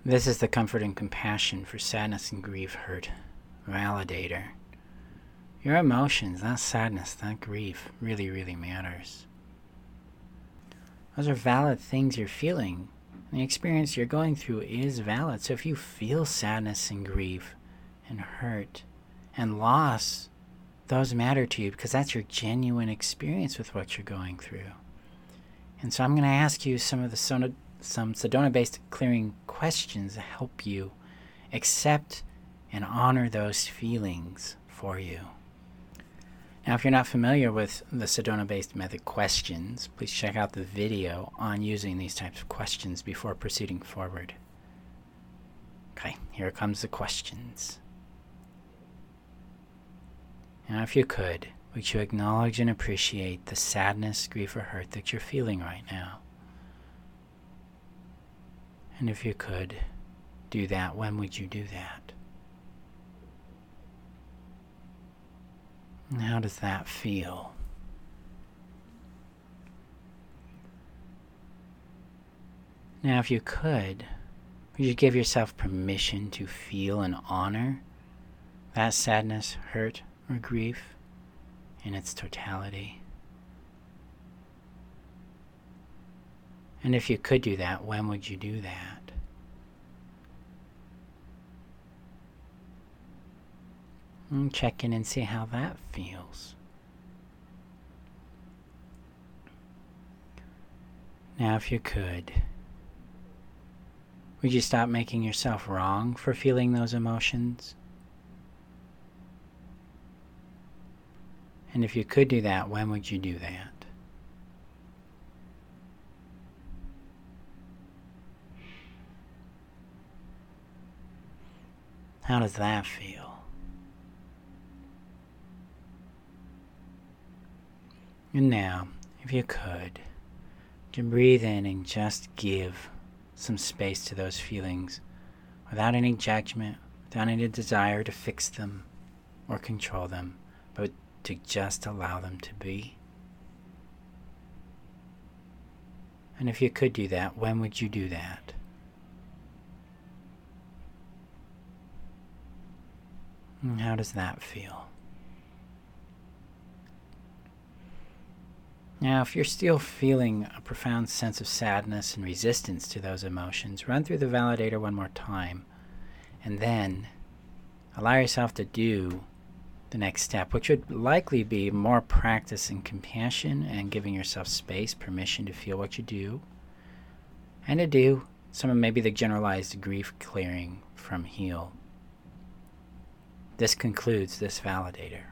This is the comfort and compassion for sadness and grief hurt validator. Your emotions, that sadness, that grief, really, really matters. Those are valid things you're feeling. The experience you're going through is valid. So if you feel sadness and grief and hurt and loss, those matter to you because that's your genuine experience with what you're going through. And so I'm going to ask you some Sedona-based clearing questions to help you accept and honor those feelings for you. Now, if you're not familiar with the Sedona-based method questions, please check out the video on using these types of questions before proceeding forward. Okay, here comes the questions. Now, if you could, would you acknowledge and appreciate the sadness, grief, or hurt that you're feeling right now? And if you could do that, when would you do that? And how does that feel? Now, if you could, would you give yourself permission to feel and honor that sadness, hurt, or grief in its totality? And if you could do that, when would you do that? And check in and see how that feels. Now, if you could, would you stop making yourself wrong for feeling those emotions? And if you could do that, when would you do that? How does that feel? And now, if you could breathe in and just give some space to those feelings without any judgment, without any desire to fix them or control them, but to just allow them to be. And if you could do that, when would you do that? And how does that feel? Now, if you're still feeling a profound sense of sadness and resistance to those emotions, run through the validator one more time, and then allow yourself to do the next step, which would likely be more practice in compassion and giving yourself space, permission to feel what you do, and to do some of maybe the generalized grief clearing from Heal. This concludes this validator.